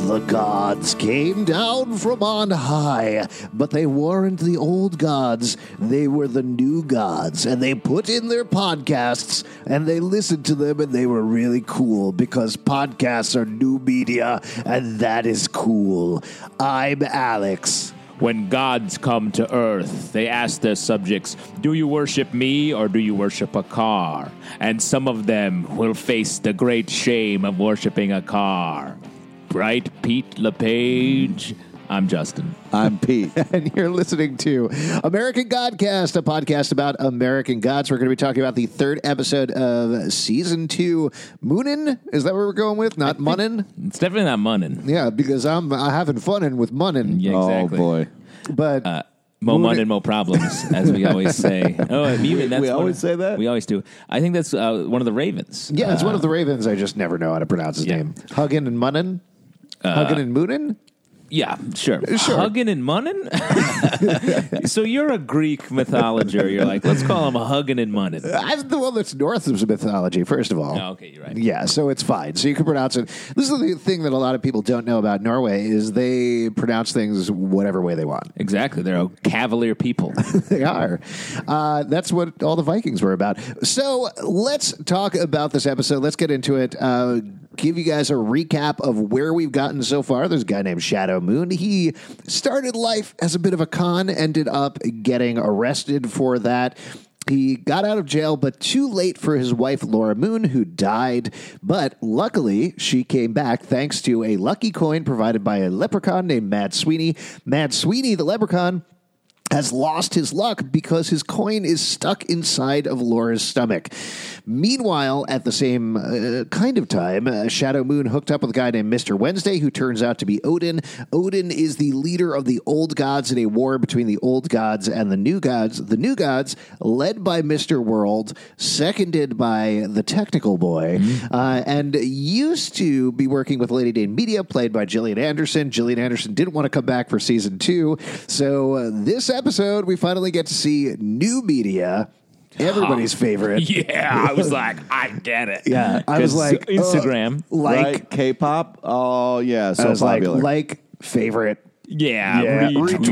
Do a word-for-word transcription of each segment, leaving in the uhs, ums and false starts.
The gods came down from on high, but they weren't the old gods. They were the new gods, and they put in their podcasts, and they listened to them, and they were really cool, because podcasts are new media, and that is cool. I'm Alex. When gods come to Earth, they ask their subjects, do you worship me or do you worship a car? And some of them will face the great shame of worshiping a car. Right, Pete LePage? I'm Justin. I'm Pete. And you're listening to American Godcast, a podcast about American gods. We're going to be talking about the third episode of season two, Moonin'. Is that what we're going with? Not Munnin'? It's definitely not Munnin'. Yeah, because I'm uh, having fun with Munnin'. Yeah, exactly. Oh, boy. But Uh, Mo Munnin', mo problems, as we always say. Oh, and even that's we one always of- say that? We always do. I think that's uh, one of the Ravens. yeah, it's Uh, one of the Ravens. I just never know how to pronounce his yeah. name. Huggin' and Munnin'? Huggin' and Moonin'? Yeah, sure. Sure. Huggin' and Munnin'? So you're a Greek mythologer. You're like, let's call him a Huggin' and Munnin'. I'm the one that's north of mythology, first of all. Oh, okay, you're right. Yeah, so it's fine. So you can pronounce it. This is the thing that a lot of people don't know about Norway is they pronounce things whatever way they want. Exactly. They're a cavalier people. They are. Uh, that's what all the Vikings were about. So let's talk about this episode. Let's get into it. Uh, give you guys a recap of where we've gotten so far. There's a guy named Shadow Moon. He started life as a bit of a con, ended up getting arrested for that. He got out of jail, but too late for his wife, Laura Moon, who died. But luckily, she came back thanks to a lucky coin provided by a leprechaun named Mad Sweeney. Mad Sweeney, the leprechaun, has lost his luck because his coin is stuck inside of Laura's stomach. Meanwhile, at the same uh, kind of time, uh, Shadow Moon hooked up with a guy named Mister Wednesday, who turns out to be Odin. Odin is the leader of the old gods in a war between the old gods and the new gods. The new gods, led by Mister World, seconded by the technical boy, mm-hmm. uh, and used to be working with Lady Dane Media, played by Gillian Anderson. Gillian Anderson didn't want to come back for season two, so uh, this episode, we finally get to see new media, everybody's oh, favorite. Yeah, I was like, I get it. Yeah, I was like, Instagram, uh, like right? K-pop. Oh yeah, so I was popular. like, like favorite. Yeah, yeah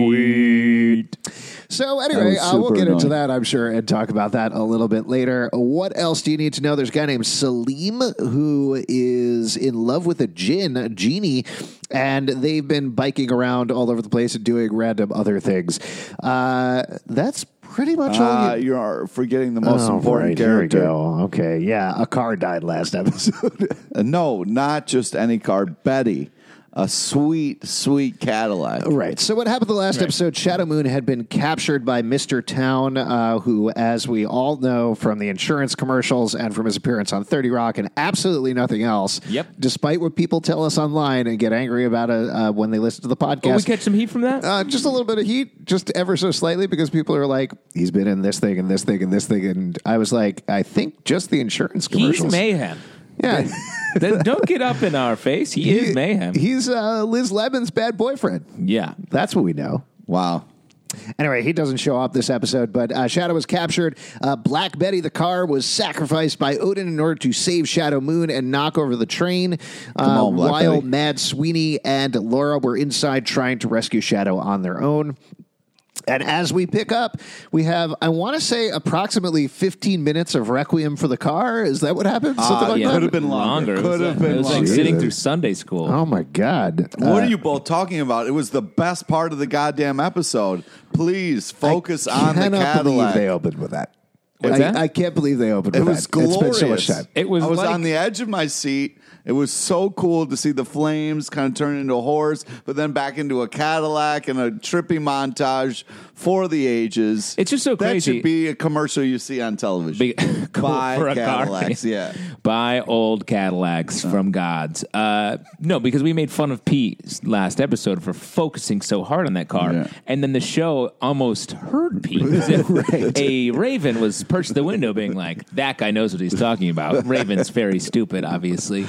retweet. retweet. So anyway, uh, we'll get annoying. into that, I'm sure, and talk about that a little bit later. What else do you need to know? There's a guy named Salim who is in love with a djinn, a genie, and they've been biking around all over the place and doing random other things. Uh, that's pretty much all uh, you... You're forgetting the most oh, important right, character. Here we go. Okay, yeah, a car died last episode. uh, no, not just any car. Betty. A sweet, sweet Cadillac. Right. So what happened the last right. episode, Shadow Moon had been captured by Mister Town, uh, who, as we all know from the insurance commercials and from his appearance on thirty Rock and absolutely nothing else, Yep. despite what people tell us online and get angry about it uh, when they listen to the podcast. Oh, we catch some heat from that? Uh, just a little bit of heat, just ever so slightly, because people are like, he's been in this thing and this thing and this thing. And I was like, I think just the insurance commercials. He's mayhem. Yeah. Don't get up in our face. He, he is mayhem. He's uh, Liz Lemon's bad boyfriend. Yeah. That's what we know. Wow. Anyway, he doesn't show up this episode, but uh, Shadow was captured. Uh, Black Betty, the car, was sacrificed by Odin in order to save Shadow Moon and knock over the train. Uh, on, Black while Betty. Mad Sweeney and Laura were inside trying to rescue Shadow on their own. And as we pick up, we have, I want to say, approximately fifteen minutes of Requiem for the Car. Is that what happened? Something Uh, like yeah. that? Could have been longer. Could have been It was like longer. sitting through Sunday school. Oh, my God. What Uh, are you both talking about? It was the best part of the goddamn episode. Please focus I on the cannot believe Cadillac. they opened with that. What's I, that? I can't believe they opened It with was that. glorious. It's been so much time. It was I was like- on the edge of my seat. It was so cool to see the flames kind of turn into a horse, but then back into a Cadillac and a trippy montage for the ages. It's just so that crazy. should be a commercial you see on television. Be- cool Buy for a car. Cadillacs, yeah. Buy old Cadillacs from gods. Uh, no, because we made fun of Pete last episode for focusing so hard on that car. Yeah. And then the show almost heard Pete. As if Right. A raven was perched at the window being like, that guy knows what he's talking about. Raven's very stupid, obviously.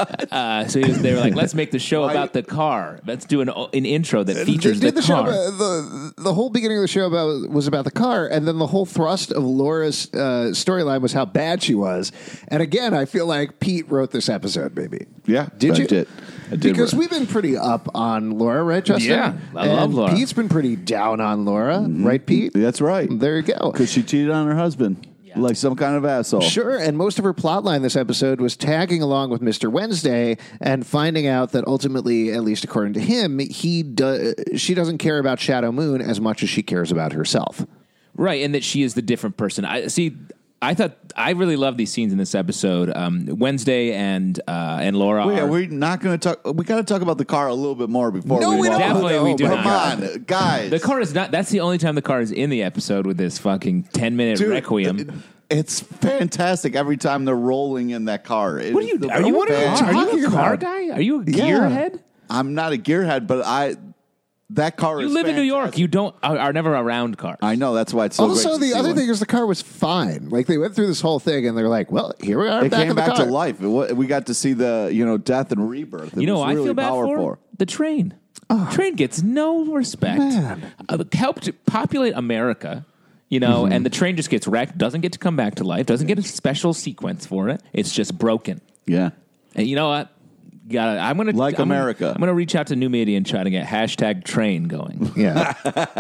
Uh, so he was, they were like, let's make the show about the car. Let's do an, an intro that features They did the, the show car. about, the the whole beginning of the show about was about the car, and then the whole thrust of Laura's uh, storyline was how bad she was. And again, I feel like Pete wrote this episode. Maybe, Yeah, did you? It. did Because re- we've been pretty up on Laura, right, Justin? Yeah, I and love Laura. Pete's been pretty down on Laura, right, Pete? That's right. There you go. Because she cheated on her husband like some kind of asshole. Sure, and most of her plotline this episode was tagging along with Mister Wednesday and finding out that ultimately, at least according to him, he do- she doesn't care about Shadow Moon as much as she cares about herself. Right, and that she is the different person. I see. I thought I really love these scenes in this episode. Um, Wednesday and uh, and Laura. Wait, are, are we not going to talk? We got to talk about the car a little bit more before No, we, we walk- don't. Definitely we do Come not. on, guys. The car is not. That's the only time the car is in the episode with this fucking ten minute Dude, requiem. it- It's fantastic every time they're rolling in that car. It What are is you? the Are you, what are you, best- are you a talking car about? guy? Are you a Yeah. gearhead? I'm not a gearhead, but I that car You is live in New York. fantastic. You don't are, are never around cars. I know that's why it's so Also, great to the see other one. thing is the car was fine. Like, they went through this whole thing, and they're like, well, here we are it back came in the back car. to life. It wa- we got to see the you know death and rebirth. It You know, was what I really feel bad powerful. for the train. Train gets no respect. Man. Uh, helped populate America. You know, and the train just gets wrecked, doesn't get to come back to life, doesn't get a special sequence for it. It's just broken. Yeah. And you know what? Gotta, I'm gonna Like I'm America. Gonna, I'm gonna reach out to New Media and try to get hashtag train going. Yeah.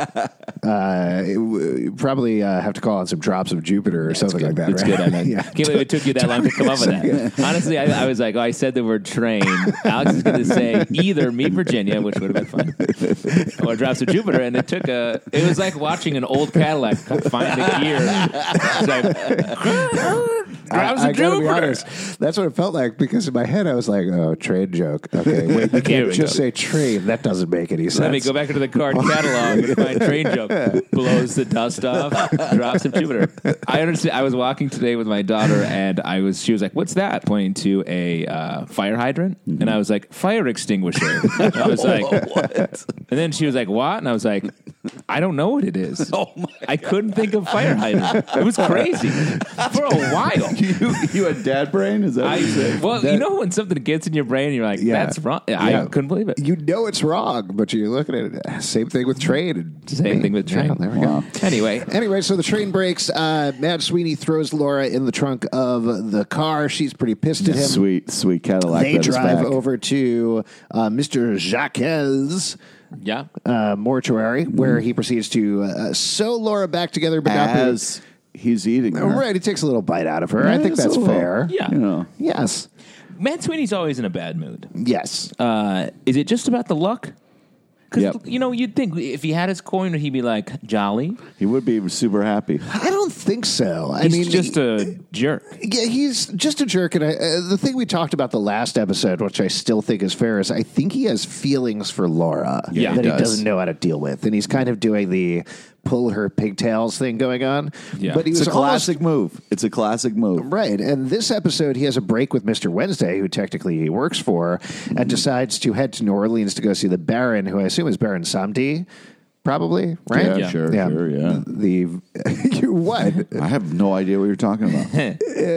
uh, it w- probably uh, have to call on some drops of Jupiter or something like that. It's right? good. I mean, yeah. can't believe it took you that long to come up with that. Honestly, I, I was like, oh, I said the word train. Alex is going to say either Meet Virginia, which would have been fun, or Drops of Jupiter, and it took a. It was like watching an old Cadillac find the gear. It's like, Drops I, I of gotta be Jupiter. honest. That's what it felt like because in my head I was like, "Oh, train joke." Okay, wait, you Here can't we just go. say train. That doesn't make any sense. Let me go back into the card catalog and find train joke. Blows the dust off. Drops of Jupiter. I understand. I was walking today with my daughter, and I was. She was like, "What's that?" Pointing to a uh, fire hydrant, and I was like, "Fire extinguisher." And I was like, What? and then she was like, "What?" And I was like, "I don't know what it is." Oh my I couldn't think of fire hydrant. It was crazy for a while. you you had dad brain? Is that what you I, say? well, That- you know when something gets in your brain, and you're like, Yeah. "That's wrong." Yeah. I couldn't believe it. You know it's wrong, but you're looking at it. Same thing with train. And Same thing with train. Yeah, there we Wow. go. Anyway, Anyway, so the train breaks. Uh, Mad Sweeney throws Laura in the trunk of the car. She's pretty pissed at him. Sweet, sweet Cadillac. They that is drive back. over to uh, Mister Jacques's yeah. uh, mortuary, where he proceeds to uh, sew Laura back together, but not be- as he's eating. Oh, her. right, he takes a little bite out of her. I Yeah, think it's a that's little- fair. Yeah. You know, Yes. Matt Sweeney's always in a bad mood. Yes. Uh, is it just about the luck? Because, Yep. you know, you'd think if he had his coin, he'd be like, jolly. he would be super happy. I don't think so. I He's mean, just a jerk. yeah, he's just a jerk. And I, uh, the thing we talked about the last episode, which I still think is fair, is I think he has feelings for Laura Yeah, that he he, does. doesn't know how to deal with, and he's kind of doing the pull her pigtails thing going on. Yeah. But he It's was a almost- classic move. It's a classic move. Right. And this episode, he has a break with Mister Wednesday, who technically he works for, and decides to head to New Orleans to go see the Baron, who I assume is Baron Samedi, probably, right? Yeah, Yeah. sure, sure, yeah. The, you what? I have no idea what you're talking about. Uh,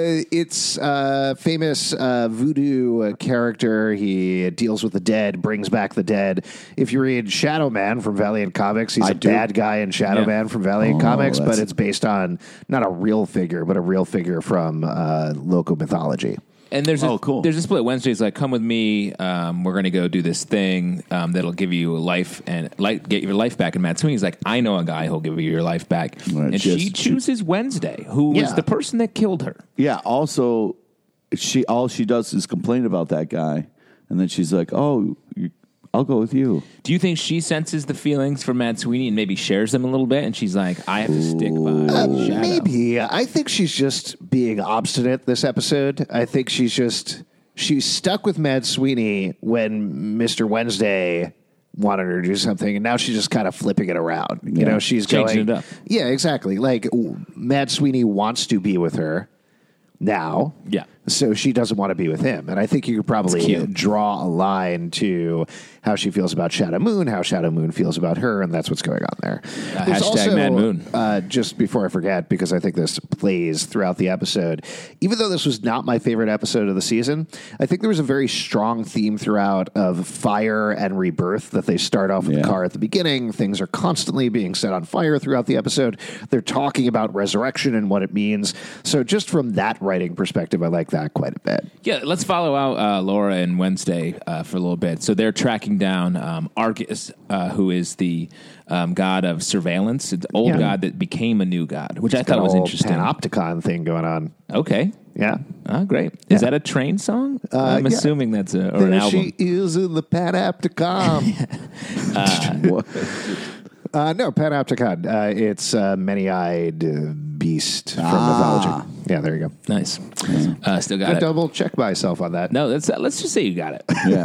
it's a famous uh, voodoo uh, character. He deals with the dead, brings back the dead. If you read Shadow Man from Valiant Comics, he's I a do. bad guy in Shadow Yeah. Man from Valiant Oh, Comics, but that's- it's based on not a real figure, but a real figure from uh, local mythology. And there's a, Oh, cool. There's a split. Wednesday's like, come with me. Um, we're going to go do this thing um, that'll give you life and light, get your life back. And Matt Sweeney's like, I know a guy who'll give you your life back. Right, and just- she chooses Wednesday, who Yeah. was the person that killed her. Yeah. Also, she all she does is complain about that guy, and then she's like, "Oh, you, I'll go with you." Do you think she senses the feelings for Matt Sweeney and maybe shares them a little bit? And she's like, I have to stick by Shadow. Maybe. I think she's just being obstinate this episode. I think she's just she's stuck with Mad Sweeney when Mister Wednesday wanted her to do something, and now she's just kind of flipping it around. You Yeah. know, she's Changing going, it up. Yeah, exactly. Like w- Mad Sweeney wants to be with her now. Yeah. So she doesn't want to be with him. And I think you could probably cute. draw a line to how she feels about Shadow Moon, how Shadow Moon feels about her, and that's what's going on there. Uh, There's hashtag Mad Moon. Uh, just before I forget, because I think this plays throughout the episode, even though this was not my favorite episode of the season, I think there was a very strong theme throughout of fire and rebirth that they start off with Yeah. the car at the beginning. Things are constantly being set on fire throughout the episode. They're talking about resurrection and what it means. So just from that writing perspective, I like that quite a bit. Yeah, let's follow out uh, Laura and Wednesday uh, for a little bit. So they're tracking down um, Argus, uh, who is the um, god of surveillance, the old Yeah. god that became a new god, which I Got thought a was whole interesting. Panopticon thing going on. Okay. Yeah. Oh, great. Yeah. Is that a train song? I'm yeah. assuming that's a, or an There album. she is in the Panopticon. uh, no, Panopticon. Uh, it's a many-eyed uh, beast from Ah. mythology. Yeah, there you go. Nice. Uh, still got I it. double check myself on that. No, that's, uh, let's just say you got it.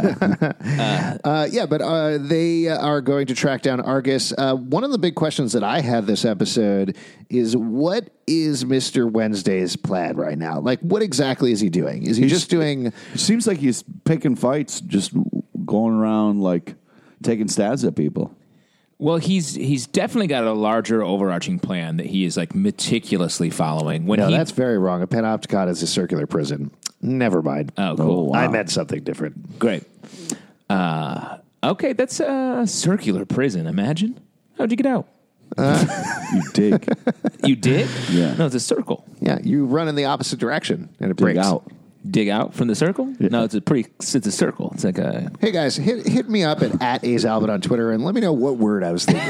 Yeah. Uh, yeah, but uh, they are going to track down Argus. Uh, one of the big questions that I had this episode is, what is Mister Wednesday's plan right now? Like, what exactly is he doing? Is he He's- just doing... It seems like he's picking fights, just going around like taking stabs at people. Well, he's he's definitely got a larger overarching plan that he is like meticulously following. When No, he, that's very wrong. A Panopticon is a circular prison. Never mind. oh, cool. wow. I meant something different. Great. Uh, okay, that's a circular prison. Imagine. How'd you get out? You dig. You did? Yeah. No, it's a circle. Yeah, you run in the opposite direction and it Dig breaks. out. Dig out from the circle? No, it's a pretty. It's a circle. It's like a. Hey guys, hit hit me up at, at A's Albert on Twitter and let me know what word I was thinking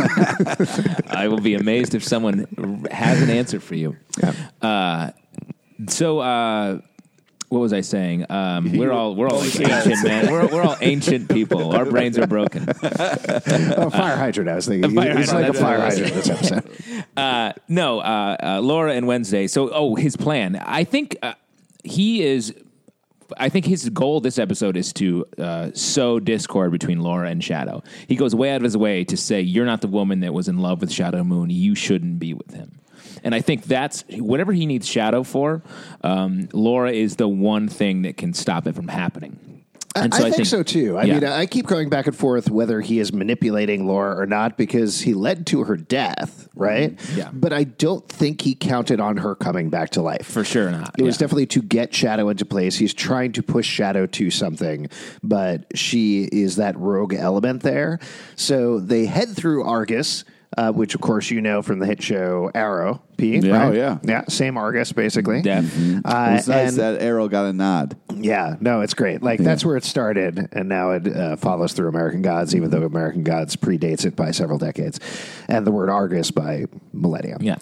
of. I will be amazed if someone has an answer for you. Uh, so, uh, what was I saying? Um, we're all we're all like ancient, man. We're we're all ancient people. Our brains are broken. Oh, fire hydrant, I was thinking. fire It's like a hydrant. fire hydrant this episode. Uh, no, uh, uh, Laura and Wednesday. So, oh, his plan. I think uh, he is. I think his goal this episode is to uh, sow discord between Laura and Shadow. He goes way out of his way to say, "You're not the woman that was in love with Shadow Moon. You shouldn't be with him." And I think that's whatever he needs Shadow for. Um, Laura is the one thing that can stop it from happening. And I, think, so too. I Yeah. mean, I keep going back and forth whether he is manipulating Laura or not because he led to her death, right? Yeah. But I don't think he counted on her coming back to life. For sure not. It was Yeah. definitely to get Shadow into place. He's trying to push Shadow to something, but she is that rogue element there. So they head through Argus, uh, which, of course, you know from the hit show Arrow. P, Yeah. right? Oh, yeah. Yeah, same Argus, basically. Def. Uh, It's nice and- that Arrow got a nod. yeah, no, it's great. Like, that's where it started, and now it uh, follows through American Gods, even though American Gods predates it by several decades, and the word Argus by millennia. Yeah.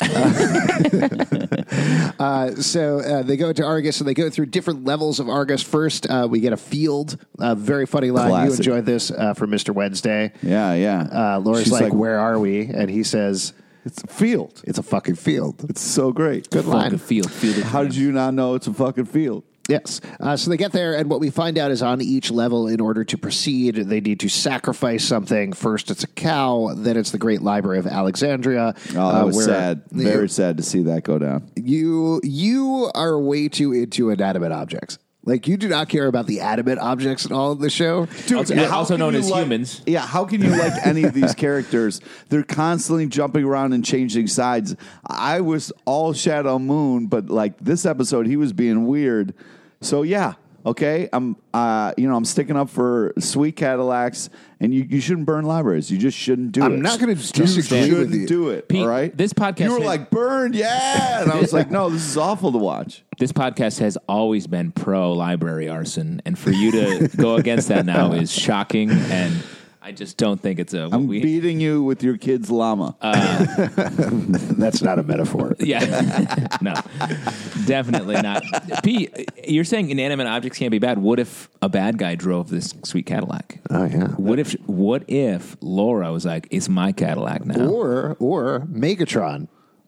Uh, so uh, they go to Argus, and they go through different levels of Argus. First, uh, we get a field. A very funny line. You Classic. enjoyed this uh, from Mister Wednesday. Yeah, yeah. Uh, Laura's She's like, where are we? And he says, It's a field. it's a fucking field. It's so great. Good line. Fucking field. Field. of How did you not know it's a fucking field? Yes. Uh, so they get there, and what we find out is on each level, in order to proceed, they need to sacrifice something. First, it's a cow. Then it's the Great Library of Alexandria. Oh, that uh, was where sad. Very sad to see that go down. You you are way too into inanimate objects. Like, you do not care about the animate objects at all in the show. Also- how also can known you as like- humans. Yeah, how can you like any of these characters? They're constantly jumping around and changing sides. I was all Shadow Moon, but like this episode, he was being weird. So yeah, okay, I'm uh, you know I'm sticking up for sweet Cadillacs, and you, you shouldn't burn libraries. You just shouldn't do it. I'm not gonna You disagree with shouldn't you. do it. Pete, all right, this podcast You were had- like burned, yeah, and I was like, no, this is awful to watch. This podcast has always been pro library arson, and for you to go against that now is shocking. And I just don't think it's a. I'm we- beating you with your kid's llama. That's not a metaphor. Yeah, no, definitely not. Pete, you're saying inanimate objects can't be bad. What if a bad guy drove this sweet Cadillac? Oh, yeah. What if what if Laura was like, "It's my Cadillac now"? Or, or Megatron.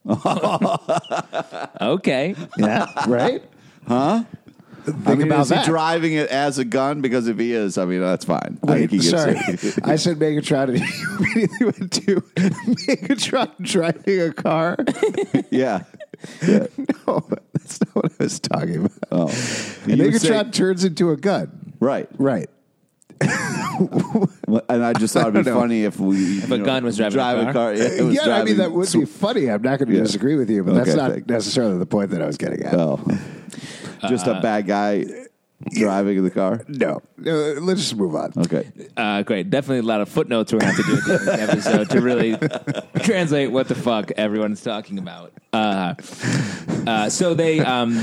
Okay, Yeah, right? Huh? Think I mean, about is he that. driving it as a gun? Because if he is, I mean, that's fine. I think he gets Sorry, it. I said Megatron, and you immediately went to Megatron driving a car. Yeah. No, that's not what I was talking about. Oh. And You were Megatron saying- turns into a gun. right. Right. And I just thought it'd be don't know. funny if we if a gun was driving a drive car? Yeah, it was Yeah, I driving mean, that would be funny. I'm not going to Yeah. disagree with you, but that's Okay, not thank- necessarily the point that I was getting at. Oh. Just a bad guy driving the car. No. No, let's just move on. Okay. uh, great. Definitely a lot of footnotes we're gonna have to do at the end of this episode to really translate what the fuck everyone's talking about. Uh, uh, so they. Um,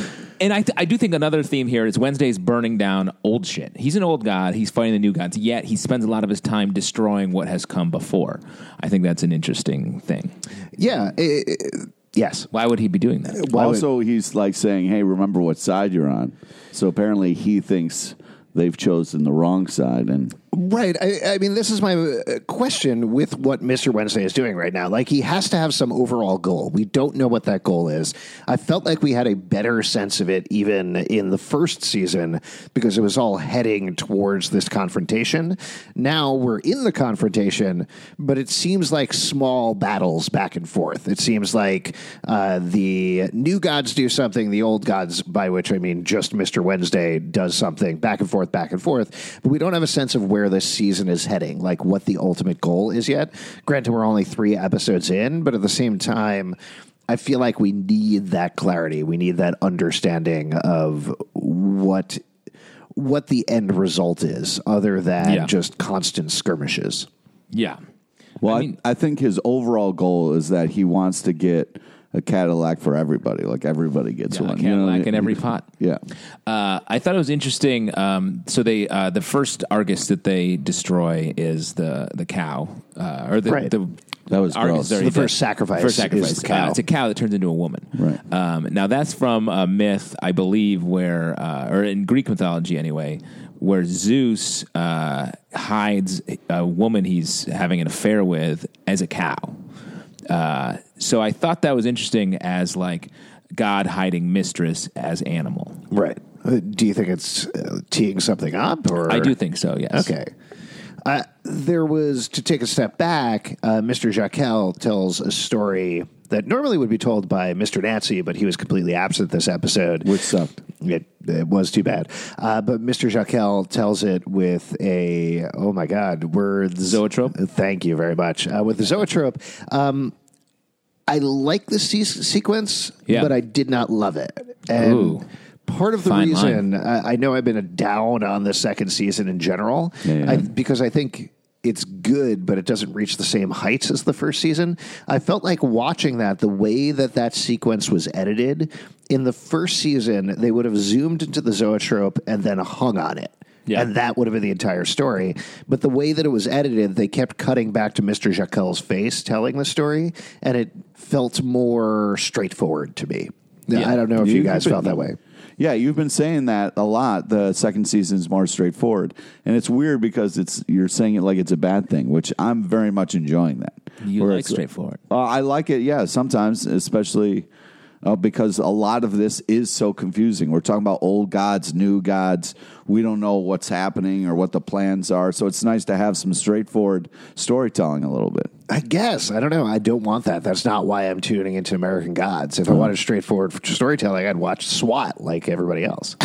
and I, th- I do think another theme here is Wednesday's burning down old shit. He's an old god. He's fighting the new gods, yet he spends a lot of his time destroying what has come before. I think that's an interesting thing. Yeah. It, it, yes. Why would he be doing that? Why also, he's like saying, hey, remember what side you're on. So apparently he thinks they've chosen the wrong side. And Right. I, I mean, this is my uh, question with what Mister Wednesday is doing right now. Like, he has to have some overall goal. We don't know what that goal is. I felt like we had a better sense of it even in the first season because it was all heading towards this confrontation. Now we're in the confrontation, but it seems like small battles back and forth. It seems like uh, the new gods do something, the old gods, by which I mean just Mister Wednesday, does something, back and forth, back and forth. But we don't have a sense of where this season is heading, like what the ultimate goal is yet. Granted, we're only three episodes in, but at the same time, I feel like we need that clarity. We need that understanding of what what the end result is, other than Yeah. just constant skirmishes. Yeah. well, I I, mean- I think his overall goal is that he wants to get a Cadillac for everybody. Like everybody gets Yeah, a one. Cadillac You know? in every pot. Yeah. Uh, I thought it was interesting. Um, so they, uh, the first Argus that they destroy is the the cow, uh, or the, Right. the That was Argus gross. is already The dead. first sacrifice First sacrifice. is the cow. Uh, it's a cow that turns into a woman. Right. Um, now that's from a myth, I believe, where, uh, or in Greek mythology anyway, where Zeus uh, hides a woman he's having an affair with as a cow. Uh, so I thought that was interesting as like God hiding mistress as animal. Right. Uh, do you think it's uh, teeing something up? Or I do think so, yes. Okay. Uh, there was, to take a step back, uh, Mister Jaquel tells a story that normally would be told by Mister Nancy, but he was completely absent this episode. Which sucked. It, it was too bad. Uh, but Mister Jaquel tells it with a, oh my God, words. Zoetrope? Thank you very much. Uh, with the zoetrope. Um, I like the se- sequence, Yeah. but I did not love it. And Ooh. part of the Fine reason, I, I know I've been a down on the second season in general, Yeah, yeah. I, because I think it's good, but it doesn't reach the same heights as the first season. I felt like watching that, the way that that sequence was edited, in the first season, they would have zoomed into the zoetrope and then hung on it. Yeah. And that would have been the entire story. But the way that it was edited, they kept cutting back to Mister Jaquel's face telling the story, and it felt more straightforward to me. Yeah. I don't know if you, You- guys you've felt been- that way. Yeah, you've been saying that a lot. The second season is more straightforward, and it's weird because it's you're saying it like it's a bad thing, which I'm very much enjoying that. You Where like it's- straightforward. Uh, I like it. Yeah, sometimes, especially uh, because a lot of this is so confusing. We're talking about old gods, new gods. We don't know what's happening or what the plans are. So it's nice to have some straightforward storytelling a little bit. I guess. I don't know. I don't want that. That's not why I'm tuning into American Gods. If I wanted straightforward storytelling, I'd watch SWAT like everybody else.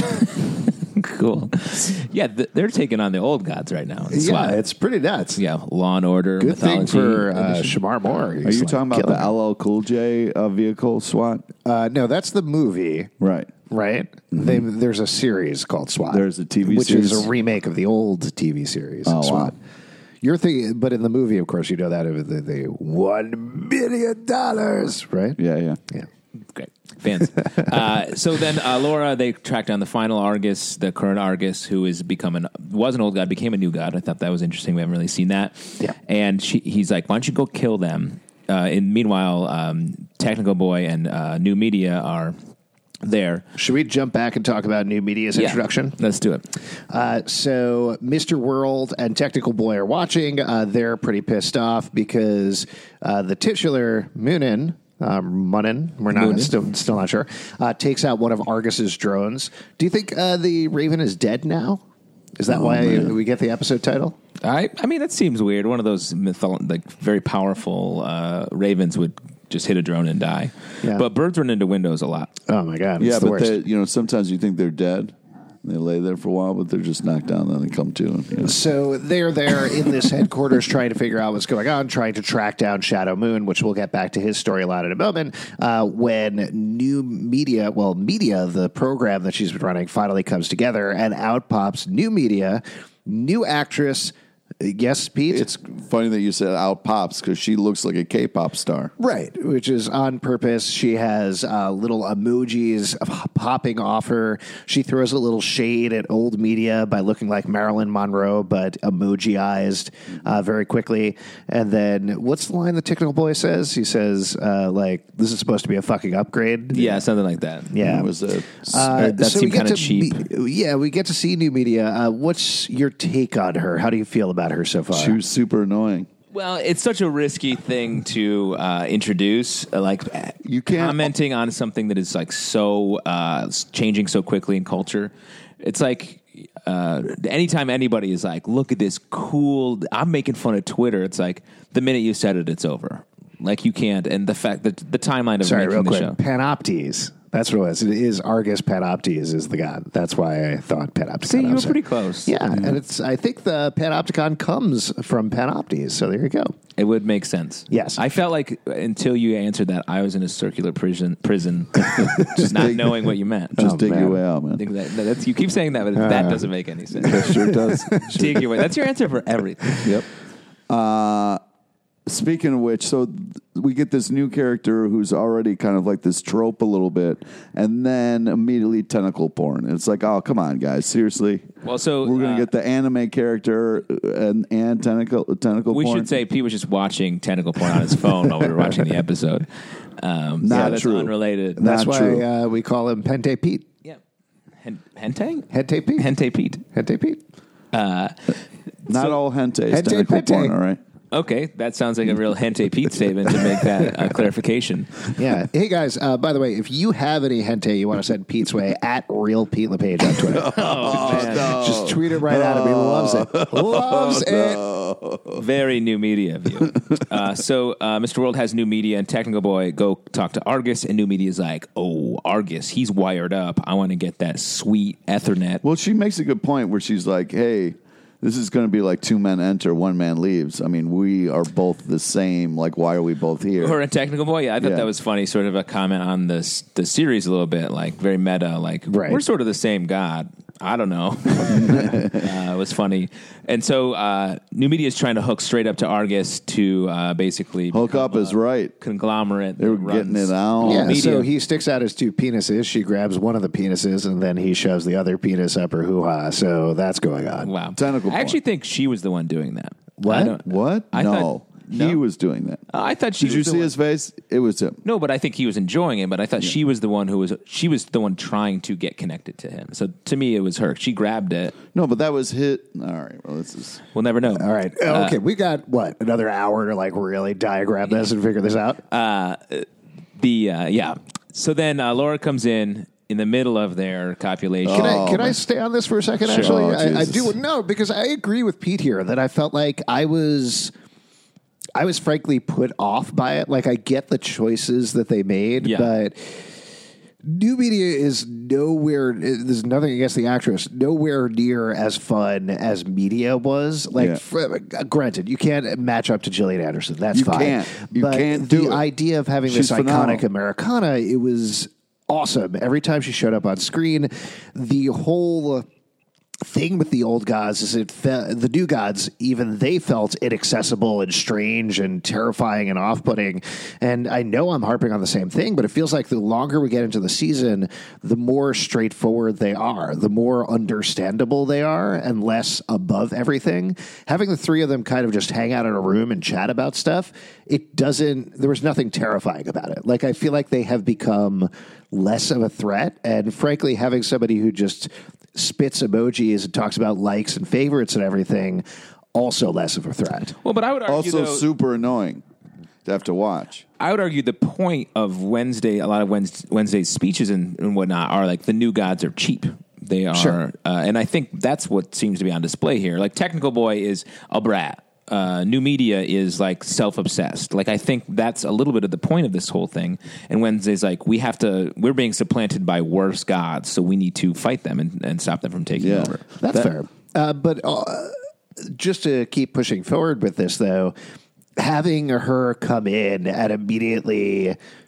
Cool. Yeah, th- they're taking on the old gods right now. It's yeah, wild. it's pretty nuts. yeah, Law and Order, Good thing mythology. for uh, Shamar Moore. Are you talking about the L L Cool J uh, vehicle SWAT? Uh, no, that's the movie, Right. right? They, there's a series called SWAT. There's a T V which series? is a remake of the old T V series, Oh, SWAT. wow. You're thinking, but in the movie, of course, you know that of the, the one million dollars, right? Yeah, yeah. Yeah. Great. Fans. uh, so then uh, Laura, they track down the final Argus, the current Argus, who is becoming, was an old god, became a new god. I thought that was interesting. We haven't really seen that. Yeah. And she, he's like, why don't you go kill them? Uh, and meanwhile, um, Technical Boy and uh, New Media are there. Should we jump back and talk about New Media's Yeah. introduction? Let's do it. Uh, so Mister World and Technical Boy are watching. Uh, they're pretty pissed off because uh, the titular Moonin, um, Munnin, we're not Moonin. still still not sure, uh, takes out one of Argus's drones. Do you think uh, the Raven is dead now? Is that why man. we get the episode title? I, I mean, that seems weird. One of those mytho- like very powerful uh, ravens would just hit a drone and die. Yeah. But birds run into windows a lot. Oh my god! Yeah, it's the but worst. they, you know, sometimes you think they're dead. They lay there for a while, but they're just knocked down. Then they come to. And, you know. So they're there in this headquarters trying to figure out what's going on, trying to track down Shadow Moon, which we'll get back to his storyline in a moment, uh, when New Media, well, Media, the program that she's been running, finally comes together, and out pops New Media, new actress, Yes, Pete? It's funny that you said out pops because she looks like a K-pop star. Right, which is on purpose. She has uh, little emojis popping off her. She throws a little shade at old media by looking like Marilyn Monroe, but emoji-ized uh, very quickly. And then, what's the line the technical boy says? He says, uh, like, this is supposed to be a fucking upgrade. Yeah, something like that. Yeah. It was a, Uh, that so seemed we get kinda to cheap. me- yeah, we get to see new media. Uh, what's your take on her? How do you feel about her so far? she was super annoying. Well, it's such a risky thing to uh, introduce, uh, like You can't- commenting on something that is like so uh, changing so quickly in culture. It's like uh, anytime anybody is like, "Look at this cool," I'm making fun of Twitter. It's like the minute you said it, it's over. Like you can't, and the fact that the timeline of Sorry, making real the quick. show. Panoptes. That's what it was. It is Argus Panoptes is the god. That's why I thought Panopticon. See, you I'm were sorry. pretty close. Yeah, and it's. I think the Panopticon comes from Panoptes. So there you go. It would make sense. Yes. I felt like until you answered that, I was in a circular prison, prison, just not dig- knowing what you meant. Just Oh, dig man. your way out, I man. think that, that's, you keep saying that, but that doesn't make any sense. That sure does. Dig your way. That's your answer for everything. Yep. Uh, speaking of which, so th- we get this new character who's already kind of like this trope a little bit, and then immediately tentacle porn. It's like, oh, come on, guys, seriously. Well, so We're gonna uh, get the anime character and and tentacle tentacle we porn. should say Pete was just watching tentacle porn on his phone while we were watching the episode. Um, Not so that's true. unrelated. That's Not why true. uh, we call him Pente Pete. yeah. Hen- Hente? Hente Pete. Hente Pete. Hente Pete. Not so- all hentai is Hente tentacle pente. porn, all right? Okay, that sounds like a real Hente Pete statement to make that uh, clarification. Yeah. Hey guys. Uh, by the way, if you have any Hente you want to send Pete's way, at real Pete LePage on Twitter. Oh, man. Just tweet it right at him. He loves it. Loves it. Very new media of you. Uh, so uh, Mister World has new media, and Technical Boy go talk to Argus, and new media is like, oh, Argus, he's wired up. I want to get that sweet Ethernet. Well, she makes a good point where she's like, hey, this is going to be like two men enter, one man leaves. I mean, we are both the same. Like, why are we both here? Or a Technical Boy, yeah, I thought Yeah. that was funny. Sort of a comment on this the series a little bit, like very meta. Like Right. we're sort of the same God. I don't know. uh, it was funny, and so uh, new media is trying to hook straight up to Argus to uh, basically Hook become up is a right. conglomerate. They were that getting runs- it out. Yeah, media. so he sticks out his two penises. She grabs one of the penises, and then he shoves the other penis up her hoo-ha. So that's going on. Wow, Tentacle I actually porn. think she was the one doing that. What? I don't- What? I no. thought- He no? was doing that. Uh, I thought she Did you was the see one- his face? It was him. No, but I think he was enjoying it. But I thought she was the one who was she was the one trying to get connected to him. So to me, it was her. She grabbed it. No, but that was hit. All right. Well, this is. We'll never know. All right. Uh, Okay, we got, what, another hour to, like, really diagram this and figure this out? The uh, yeah. So then uh, Laura comes in in the middle of their copulation. Can I Oh, can I man. stay on this for a second? Sure. Actually, Oh, I, I Jesus. do no because I agree with Pete here that I felt like I was, I was frankly put off by it. Like I get the choices that they made, Yeah. but new media is nowhere. There's nothing against the actress. Nowhere near as fun as media was. Like, Yeah. for, granted, you can't match up to Gillian Anderson. That's You fine. can't. You but can't the do it. idea of having She's this phenomenal. iconic Americana, it was awesome. Every time she showed up on screen, the whole thing with the old gods is it fe- the new gods, even they felt inaccessible and strange and terrifying and off-putting. And I know I'm harping on the same thing, but it feels like the longer we get into the season, the more straightforward they are, the more understandable they are, and less above everything. Having the three of them kind of just hang out in a room and chat about stuff, it doesn't, there was nothing terrifying about it. Like, I feel like they have become less of a threat, and frankly, having somebody who just spits emojis and talks about likes and favorites and everything, also less of a threat. Well, but I would argue Also, though, super annoying to have to watch. I would argue the point of Wednesday, a lot of Wednesday, Wednesday's speeches and, and whatnot are like the new gods are cheap. They are, Sure. uh, and I think that's what seems to be on display here. Like Technical Boy is a brat. Uh, new media is like self-obsessed. Like I think that's a little bit of the point of this whole thing. And Wednesday's like we have to. We're being supplanted by worse gods, so we need to fight them and, and stop them from taking Yeah. over. That's That- fair. Uh, but uh, just to keep pushing forward with this, though, having her come in and immediately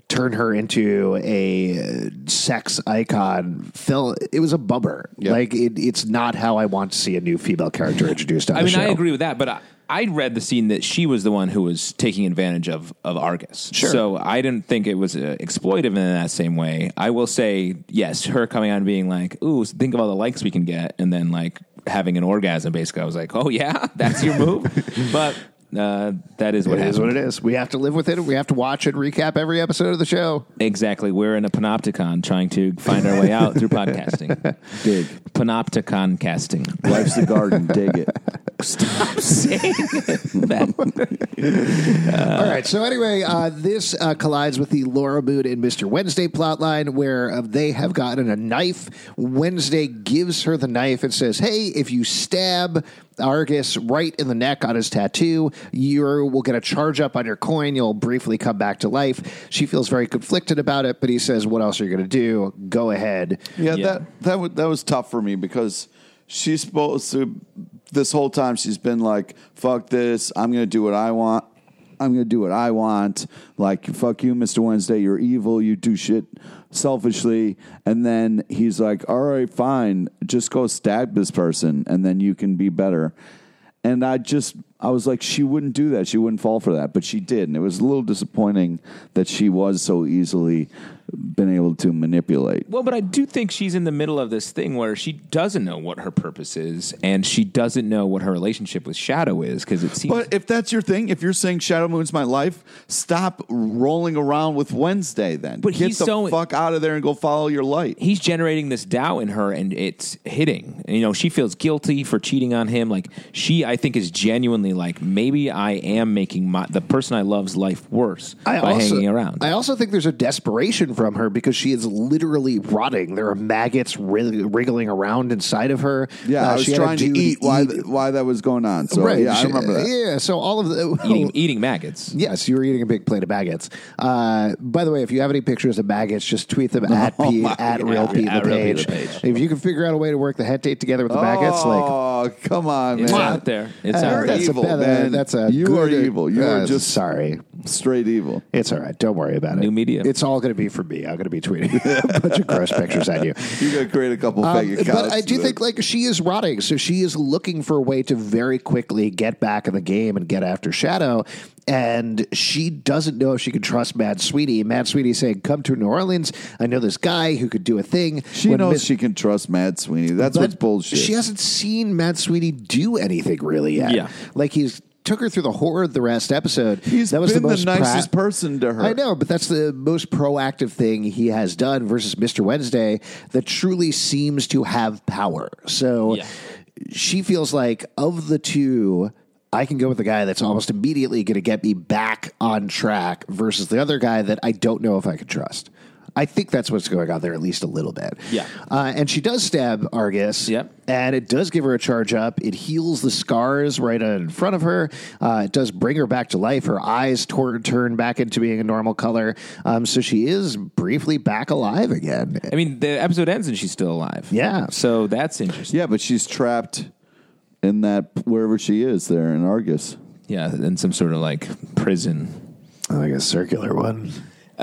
turn her into a uh, sex icon, Phil, it was a bummer. Yep. Like, it, it's not how I want to see a new female character introduced on I the mean, show. I agree with that, but I, I read the scene that she was the one who was taking advantage of, of Argus. Sure. So I didn't think it was uh, exploitive in that same way. I will say, yes, her coming on and being like, ooh, think of all the likes we can get, and then like having an orgasm, basically. I was like, oh, yeah, that's your move? But uh, that is what It happened. is what it is. We have to live with it. We have to watch and recap every episode of the show. Exactly. We're in a panopticon trying to find our way out through podcasting. Dig. Panopticon casting. Life's the garden. Dig it. Stop saying that. All right. So anyway, uh, this uh, collides with the Laura Moon and Mister Wednesday plotline, where uh, they have gotten a knife. Wednesday gives her the knife and says, "Hey, if you stab Argus right in the neck on his tattoo, you will get a charge up on your coin. You'll briefly come back to life." She feels very conflicted about it, but he says, "What else are you going to do? Go ahead." Yeah, Yeah. that that was that was tough for me because she's supposed to. This whole time she's been like, "Fuck this! I'm going to do what I want. I'm going to do what I want." Like, "Fuck you, Mister Wednesday. You're evil. You do shit selfishly." And then he's like, "All right, fine. Just go stab this person, and then you can be better." And I just, I was like, she wouldn't do that. She wouldn't fall for that, but she did, and it was a little disappointing that she was so easily been able to manipulate. Well, but I do think she's in the middle of this thing where she doesn't know what her purpose is, and she doesn't know what her relationship with Shadow is, because it seems. But if that's your thing, if you're saying Shadow Moon's my life, stop rolling around with Wednesday then. But Get he's the so- fuck out of there and go follow your light. he's generating this doubt in her, and it's hitting. You know, she feels guilty for cheating on him. Like, she, I think, is genuinely like, maybe I am making my the person I love's life worse I by also, hanging around. I also think there's a desperation from her because she is literally rotting. There are maggots wrig- wriggling around inside of her. Yeah, Uh, I was she had a trying to dude eat why eat- th- why that was going on. So right, yeah, I she- remember that. Yeah, so all of the eating, eating maggots. Yes, you were eating a big plate of maggots. Uh, by the way, if you have any pictures of maggots, just tweet them at Oh Pete, my at God. Real Pete At the Real Pete page. the page. If you can figure out a way to work the head tape together with the maggots, like Oh, come on, It's man. out there. It's uh, out You're there. that's evil, a, man. That's a You good, are evil. You uh, are just- sorry. Straight evil. It's all right. Don't worry about it. New media. It's all going to be for me. I'm going to be tweeting a bunch of gross pictures at you. You got to create a couple Um, fake accounts. but I do to think that. like she is rotting, so she is looking for a way to very quickly get back in the game and get after Shadow. And she doesn't know if she can trust Mad Sweetie. Mad Sweetie saying, "Come to New Orleans. I know this guy who could do a thing." she When knows Miss- she can trust Mad Sweeney. That's but what's bullshit. She hasn't seen Mad Sweetie do anything really yet. Yeah. Like he's took her through the horror of the rest episode. He's that was been the, the, most nicest pra- person to her. I know, but that's the most proactive thing he has done versus Mister Wednesday that truly seems to have power. So Yeah. she feels like of the two, I can go with the guy that's almost immediately going to get me back on track versus the other guy that I don't know if I can trust. I think that's what's going on there, at least a little bit. Yeah. Uh, and she does stab Argus. Yep. And it does give her a charge up. It heals the scars right in front of her. Uh, it does bring her back to life. Her eyes tor- turn back into being a normal color. Um, so she is briefly back alive again. I mean, the episode ends and she's still alive. Yeah. So that's interesting. Yeah, but she's trapped in that wherever she is there in Argus. Yeah, in some sort of like prison. Like a circular one.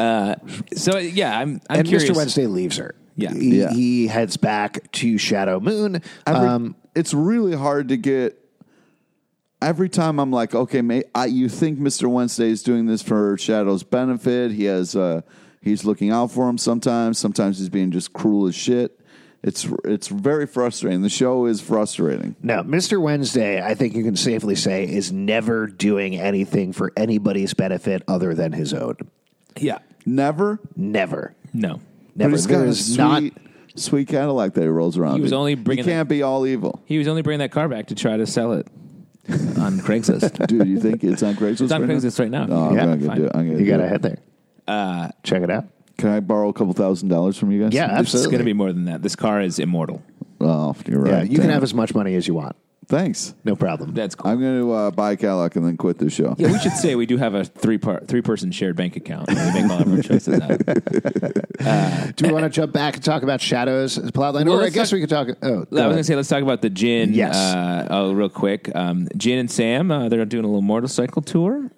So yeah, I'm. I'm And curious. Mister Wednesday leaves her. Yeah. He, Yeah. he heads back to Shadow Moon. Every, Um, it's really hard to get. Every time I'm like, okay, may, I, you think Mister Wednesday is doing this for Shadow's benefit? He has, uh, he's looking out for him sometimes. Sometimes he's being just cruel as shit. It's it's very frustrating. The show is frustrating. No, Mister Wednesday, I think you can safely say, is never doing anything for anybody's benefit other than his own. Yeah. Never, Never. No. Never. but he's There got a is sweet, not. sweet Cadillac that he rolls around. He was in. only bringing He can't be all evil, He was only bringing that car back to try to sell it on Craigslist. dude. You think it's on Craigslist? It's on right Craigslist right now. No, I'm Yeah, gonna go fine. do it. I'm gonna You do got to it. head there. Uh, Check it out. Can I borrow a couple thousand dollars from you guys? Yeah, It's absolutely. going to be more than that. This car is immortal. Oh, you're Yeah, right. you can Damn have it. as much money as you want. Thanks. No problem. That's cool. I'm going to uh, buy a Cadillac and then quit the show. Yeah, we should say we do have a three part three person shared bank account. We make all of our choices out. Do we want to jump back and talk about Shadow's plotline? Well, or I let's guess talk- we could talk. Oh, I go was going ahead. to say, let's talk about the Jin. Yes. Uh, oh, real quick. Um, Jin and Sam, uh, they're doing a little motorcycle tour.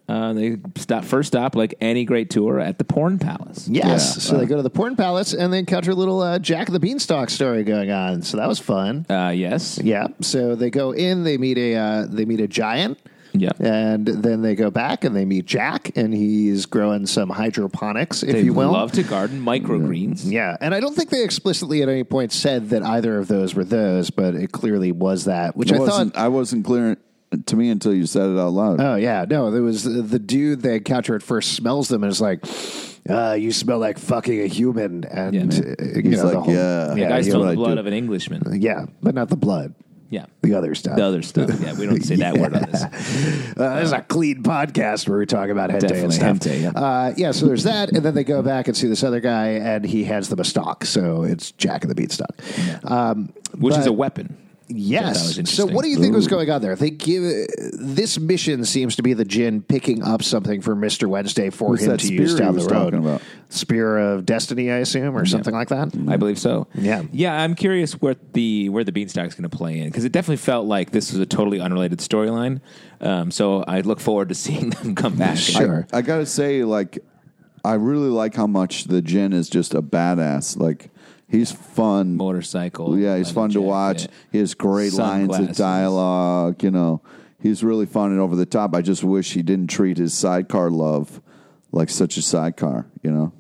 Uh, they stop first stop, like any great tour, at the Porn Palace. Yes. Yeah. So they go to the Porn Palace and they encounter a little uh, Jack the Beanstalk story going on. So that was fun. Uh, yes. Yeah. So they go in, they meet a uh, they meet a giant. Yeah. And then they go back and they meet Jack, and he's growing some hydroponics, if They you will. love to garden microgreens. Yeah, and I don't think they explicitly at any point said that either of those were those, but it clearly was that, which I I thought. wasn't, I wasn't clear to me until you said it out loud. Oh yeah, no, there was the, the dude they encounter at first smells them and is like, uh, "You smell like fucking a human," and Yeah. uh, you He's know, the like, whole- yeah. The yeah, guy you stole know, what the I blood do. of an Englishman. yeah, but not the blood, Yeah. the other stuff. The other stuff. Yeah, we don't say that word on this. Uh, this is a clean podcast where we talk about hentai and Definitely stuff. hentai, yeah. Uh, yeah, so there's that, and then they go back and see this other guy, and he hands them a stock. So it's Jack and the Beanstalk. Um, Which is but- a weapon. That was Yes. So interesting. what do you think was going on there? They give this mission seems to be the Djinn picking up something for Mister Wednesday for What's him that to spear use he down the was road. talking about? Spear of Destiny, I assume, or something like that. I believe so. Yeah. yeah. I'm curious where the where the Beanstalk's going to play in, because it definitely felt like this was a totally unrelated storyline. Um, so I look forward to seeing them come back. Sure. I, I got to say, like, I really like how much the Djinn is just a badass. Like, he's fun. Motorcycle. Yeah, he's leather fun to jacket. watch. He has great lines Sunglasses. of dialogue. You know, he's really fun and over the top. I just wish he didn't treat his sidecar love like such a sidecar. You know.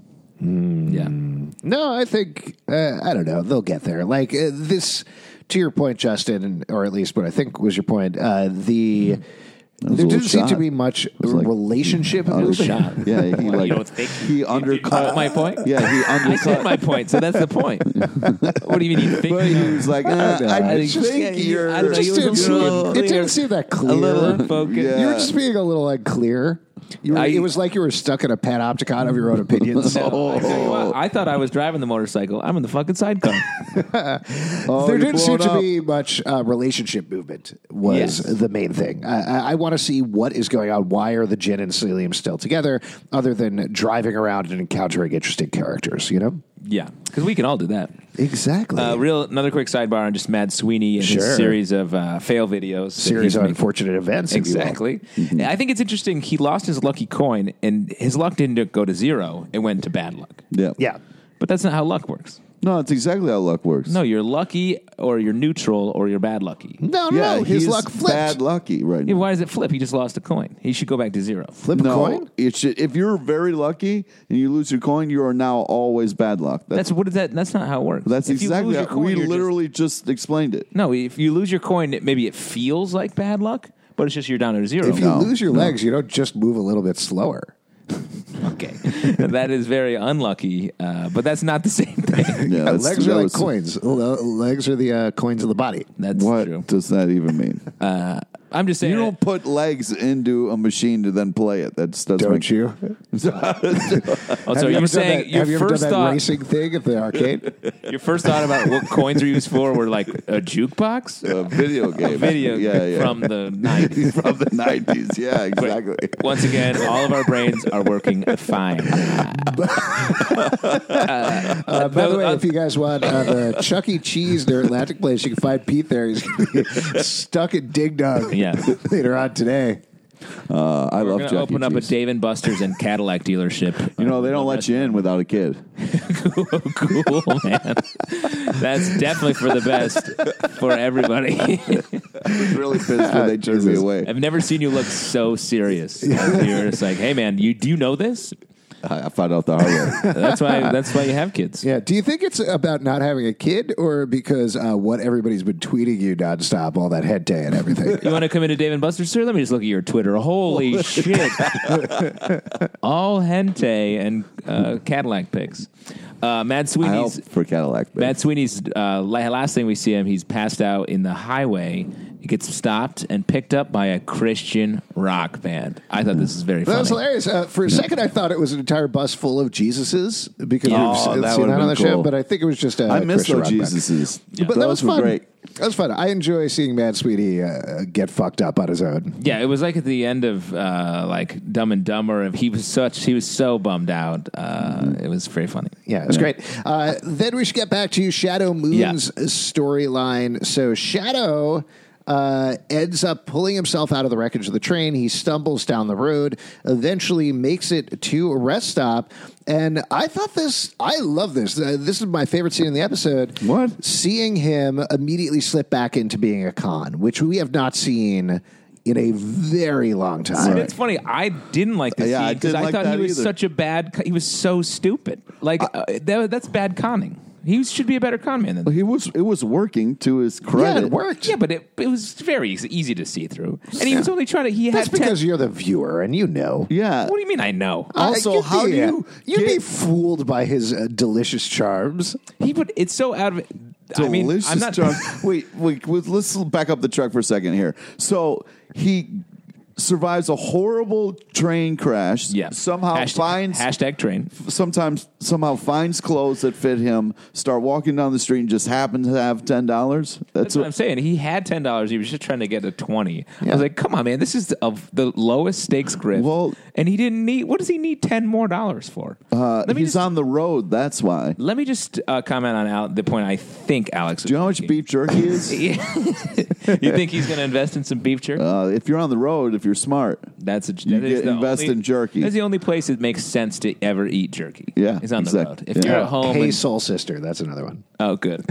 Yeah. No, I think uh, I don't know. They'll get there. Like uh, this, to your point, Justin, or at least what I think was your point. Uh, the was there a little didn't seem to shot. be much like- relationship Oh, movement. shot. Yeah, he What, like you don't think he you undercut got my point? Yeah, he I said undercut. my point, so that's the point. What do you mean you think? But he was like, uh, I, It's just- think you're. I don't know, It you just was didn't a seem, little it didn't clear. seem that a clear. little unfocused. Yeah. You were just being a little unclear. You were, I- it was like you were stuck in a panopticon of your own opinions. No, I, tell you what, I thought I was driving the motorcycle. I'm in the fucking sidecar. Oh, there you're didn't seem blown to up. be much uh, relationship movement was Yes. the main thing. I, I, I want to see what is going on. Why are the Djinn and Celium still together other than driving around and encountering interesting characters, you know? Yeah, because we can all do that. Exactly. Uh, real another quick sidebar on just Mad Sweeney and Sure. his series of uh, fail videos. that Series he's of making. unfortunate events. if you will. Exactly. I think it's interesting. He lost his lucky coin, and his luck didn't go to zero. It went to bad luck. Yeah. Yeah. But that's not how luck works. No, it's exactly how luck works. No, you're lucky, or you're neutral, or you're bad lucky. No, no, yeah, no. His he's luck flipped. bad lucky right Yeah, now. why does it flip? He just lost a coin. He should go back to zero. Flip a No, coin? it should, if you're very lucky and you lose your coin, you are now always bad luck. That's That's what is that? That's not how it works. that's If you exactly lose your how, coin, we you're just- literally just, explained it. no. If you lose your coin, it- maybe it feels like bad luck, but it's just you're down to zero. If you No, lose your no. legs, you don't just move a little bit slower. Okay, that is very unlucky, uh, but that's not the same thing. Yeah, that's, legs that are like was- coins. Le- Legs are the uh, coins of the body. That's What true. does that even mean? Uh, I'm just saying. You don't put legs into a machine to then play it. That's doesn't Don't make- you? oh, so Have you're you ever done saying that, your have you ever done first that thought, racing thing at the arcade? your first thought about what coins are used for were like a jukebox, a video game. video yeah, yeah. from the nineties. from the nineties. Yeah, exactly. Once again, all of our brains are working fine. Uh, by the way, if you guys want uh, the Chuck E. Cheese near Atlantic Place, you can find Pete there. He's going to be stuck at Dig Dug Yeah. later on today. Uh, I We're love going to Chuck E. open up a Cheese. Dave and Buster's and Cadillac dealership. You know, they don't let you in without a kid. Cool, man. That's definitely for the best for everybody. I was really pissed when they turned me away. I've never seen you look so serious. You're just like, hey, man, you do you know this? I I found out the hard way. That's why. That's why you have kids. Yeah. Do you think it's about not having a kid or because uh, what everybody's been tweeting you nonstop, all that head day and everything? You want to come into Dave and Buster's, sir? Let me just look at your Twitter. Holy shit! All hentai and uh, Cadillac pics. Uh, Mad I Sweeney's hope for Cadillac. babe. Matt Sweeney's uh, la- last thing we see him, he's passed out in the highway. He gets stopped and picked up by a Christian rock band. I thought this was very That funny. was hilarious. Uh, for a second, I thought it was an entire bus full of Jesuses because Oh, we've s- that seen would've that on been the show, cool. but I think it was just a I miss Christian those rock band. Jesuses. But that Those was were fun. great. That was fun. I enjoy seeing Mad Sweeney uh, get fucked up on his own. Yeah, it was like at the end of uh, like Dumb and Dumber. and He was such he was so bummed out. Uh, it was very funny. Yeah, it was great. Uh, then we should get back to Shadow Moon's storyline. So Shadow uh, ends up pulling himself out of the wreckage of the train. He stumbles down the road, eventually makes it to a rest stop. And I thought this, I love this. Uh, this is my favorite scene in the episode. What? Seeing him immediately slip back into being a con, which we have not seen in a very long time. And it's funny. I didn't like this Yeah, I scene because didn't I, like thought that he was either. such a bad. co- He was so stupid. Like uh, that, that's bad conning. He should be a better con man than that. He was. It was working to his Yeah, credit. it worked. Yeah, but it, it was very easy, easy to see through. And he was only trying to. He That's had ten- because you're the viewer and you know. Yeah. What do you mean? I know. Also, Uh, you'd how be, do you You'd be get- fooled by his uh, delicious charms. He put. It's so out of. I mean, Delicious I'm not. charm. Wait, wait, wait. Let's back up the truck for a second here. So he survives a horrible train crash. Yeah. Somehow hashtag, finds. hashtag train. Sometimes somehow finds clothes that fit him. Start walking down the street and just happen to have ten dollars. That's what I'm saying. He had ten dollars. He was just trying to get a twenty. I Yeah. was like, come on, man. This is of the lowest stakes grift. Well- and he didn't need. What does he need ten more dollars for? Uh, let me he's just, on the road. That's why. Let me just uh, comment on Al, the point I think Alex. Do you know how much beef jerky is? You think he's going to invest in some beef jerky? Uh, if you're on the road, if you're smart, That's a that you is get the invest only, in jerky. That's the only place it makes sense to ever eat jerky. Yeah, it's on the exact- road. If yeah. you're at home, Hey, and- Soul Sister. That's another one. oh, good.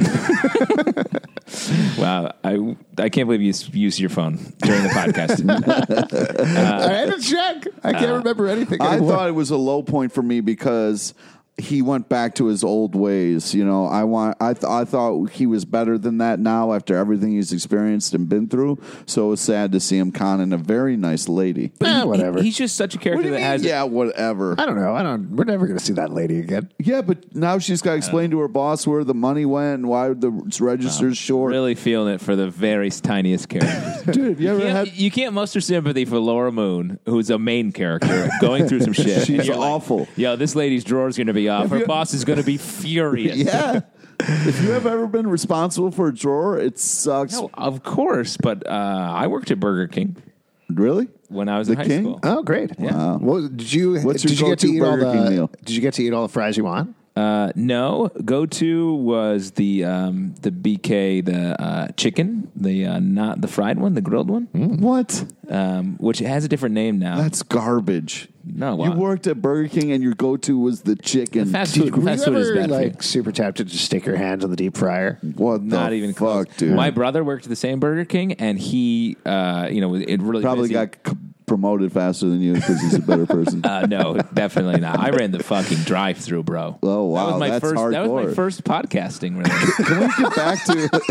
Wow, I I can't believe you s- used your phone during the podcast. I had to check. I can't remember anything I anymore. thought it was a low point for me because he went back to his old ways. You know, I want. I th- I thought he was better than that now after everything he's experienced and been through. So it was sad to see him conning a very nice lady. Eh, whatever. He- he's just such a What character do you that mean? has. Yeah, whatever. I don't know. I don't. We're never going to see that lady again. Yeah, but now she's got to explain to her boss where the money went and why the register's short. Really feeling it for the very tiniest characters. Dude, have you ever You had? can't, you can't muster sympathy for Laura Moon, who's a main character going through some shit. She's And you're like, awful. Yo, this lady's drawer's going to be off. Have Her you- boss is going to be furious. Yeah. If you have ever been responsible for a drawer, it sucks. No, of course, but uh, I worked at Burger King Really? when I was The in high King? school. Oh, great! Wow. Well, did you? What's your did you get to go-to eat all Burger King the? meal? Did you get to eat all the fries you want? Uh, no, go to was the um, the B K the uh, chicken, the uh, not the fried one, the grilled one, What? um, which has a different name now. That's garbage. No, You uh, worked at Burger King and your go-to was the chicken. fast Did, food. were Fast you food is ever bad for you. like super tempted to stick your hands in the deep fryer? What Not the even fuck, close. dude? My brother worked at the same Burger King, and he, uh, you know, it really Probably busy. got c- promoted faster than you because he's a better person. Uh, no, definitely not. I ran the fucking drive-through, bro. Oh, wow, that was my that's first. That was my hardcore. first podcasting. Really, Can we get back